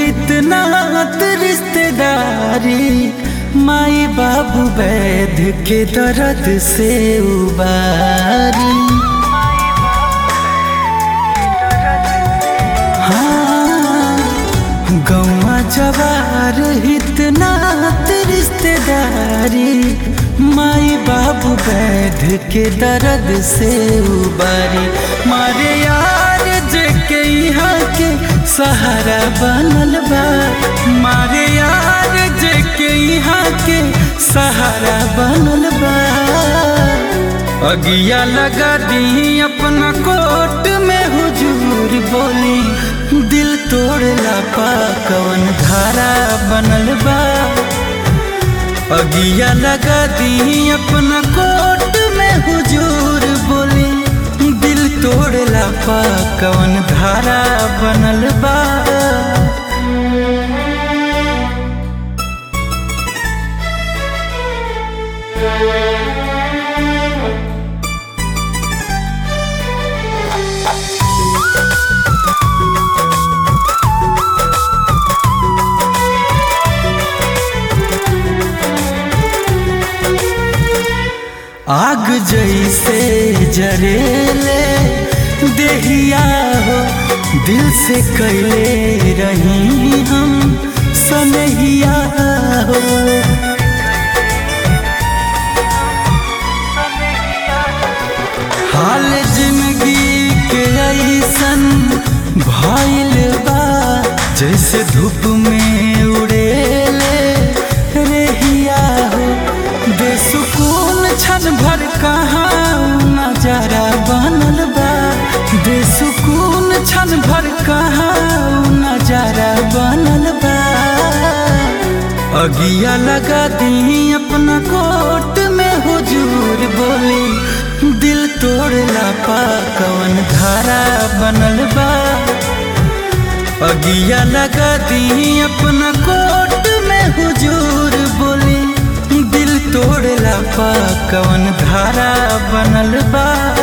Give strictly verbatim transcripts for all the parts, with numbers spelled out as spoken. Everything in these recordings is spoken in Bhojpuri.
हित नात रिश्तेदारी, माई बाबू वैध के दर्द से उबारी। हाँ, गौवा जवार हित नात रिश्तेदारी, माई बाबू वैध के दर्द से उबारी। मारे यार जेके यहाँ के सहारा बनल बा, मारे यार जेके यहाँ के सहारा बनल बा। अगिया लगा दी अपना कोट में हुजूर बोली, दिल तोड़ला पा कवन धारा बनल बा। अगिया लगा दी अपना कोट में हुजूर बोली, दिल तोड़ला पा कवन धारा बनल बा। आग जैसे जरेले देहिया हो, दिल से कैले रही हम सनहिया हो। हाल जिंदगी के ऐसन भइल बा, जैसे धूप में उड़ेले रेहिया हो। बेसुकून क्षण भर कहाँ नजारा बनल बा, बेसुकून क्षण भर कहाँ नजारा बनल बा। अगिया लगा दी अपना कोट में हुजूर बोली, दिल तोड़ला पा कवन धारा बनल बा। अगिया लगा दी अपना कोट में हुजूर बोली, दिल तोड़ला पा कवन धारा बनल बा।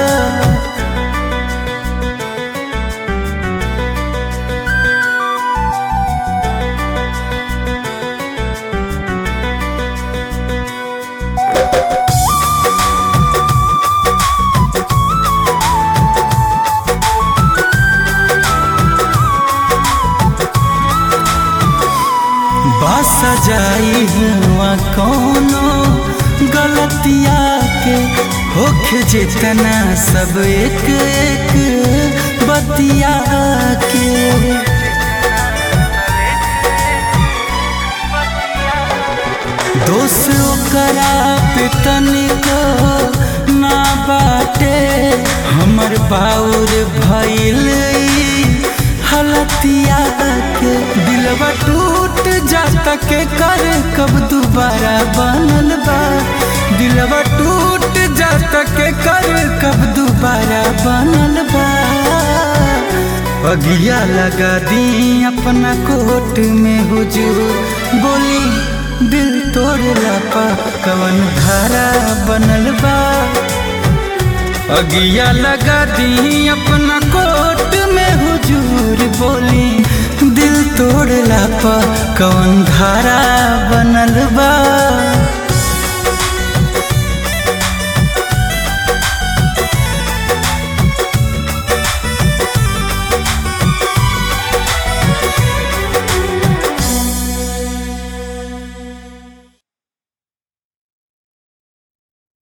सजाई हुआ कोनो गलतिया के, होखे जितना सब एक एक बतिया के। दोष ओकरा पे तनिको ना बाटे, हमर बाउर भइल हलतिया के। दिलवा टूट जाता के कर कब दोबारा बनल बा, दिलवा टूट जाता के कर कब दोबारा बनल बा। अगिया लगा दी अपना कोट में हुजूर बोली, दिल तोड़ला पा कवन धारा बनल बा। अगिया लगा दी अपना कोट में हुजूर बोली, दिल तोड़ला पा कवन धारा बनल बा।